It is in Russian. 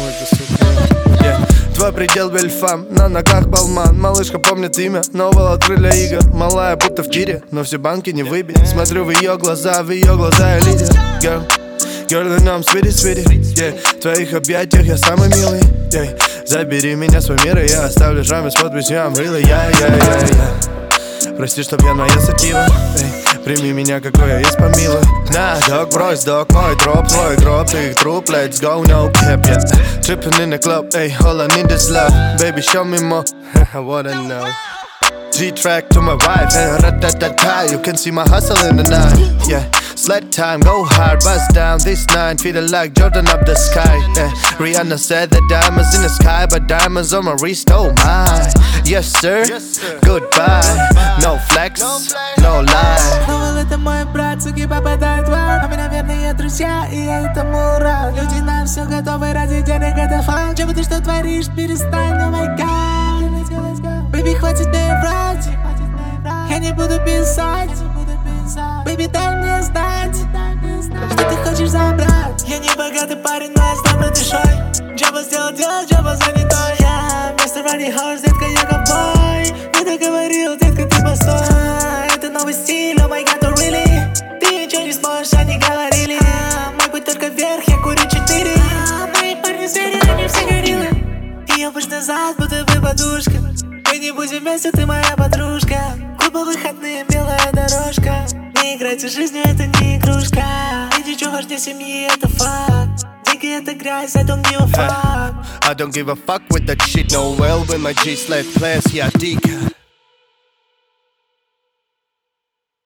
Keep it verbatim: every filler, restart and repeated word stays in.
Ой, да сука. Yeah. Твой предел вельфам, на ногах балман. Малышка помнит имя, нового открыли игр. Малая будто в тире, но все банки не выбить. Смотрю в ее глаза, в ее глаза я лидер. Girl, girl, ты нам свири, свири, yeah. В твоих объятиях я самый милый, yeah. Забери меня в свой мир, и я оставлю шрамы с подписью I'm really, yeah, yeah, yeah, yeah. Прости, чтоб я моя сатива, эй. Прими меня, какой я есть, помилуй. На, дог, брось, дог, мой дроп, твой гроб, ты их труп, let's go, no cap, yeah. Trippin' in the club, ey, all I need is love. Baby, show me more, I wanna know. G-track to my wife, and rat-tat-tat-tat. You can see my hustle in the night, yeah. Sled time, go hard, bust down this nine. Feeling like Jordan up the sky, yeah. Rihanna said that diamonds in the sky, but diamonds on my wrist, oh my. Yes sir, goodbye. No flex, no lie. Думал, это мой брат, суки попадают в ад. А мы, наверное, друзья, и я этому рад. Люди на все готовы ради денег, это факт. Чего ты что творишь, перестань, oh my god. Baby, хватит мне врать, я не буду писать. Baby, дай мне знать, что ты хочешь забрать. Я не богатый парень, но я с доброй душой. Джаба сделал дело, джаба занятой. Я мистер Ранни Хорс, детка, я ковбой. Я договорил, детка, ты постой. Это новый стиль, oh my god, oh really. Ты ничего не сможешь, они говорили. Мой путь только вверх, я курю четыре. Мои парни звери, они все гориллы. И я пусть назад, будто бы подушка. Мы не будем вместе, ты моя подружка. Клубы, выходные, белая дорожка. Не играть в жизнью, это не игрушка. И ничего важнее семьи, это факт. Деньги это грязь, I don't give a fuck. I don't give a fuck with that shit, no well. When my G-sled plays, yeah, dick.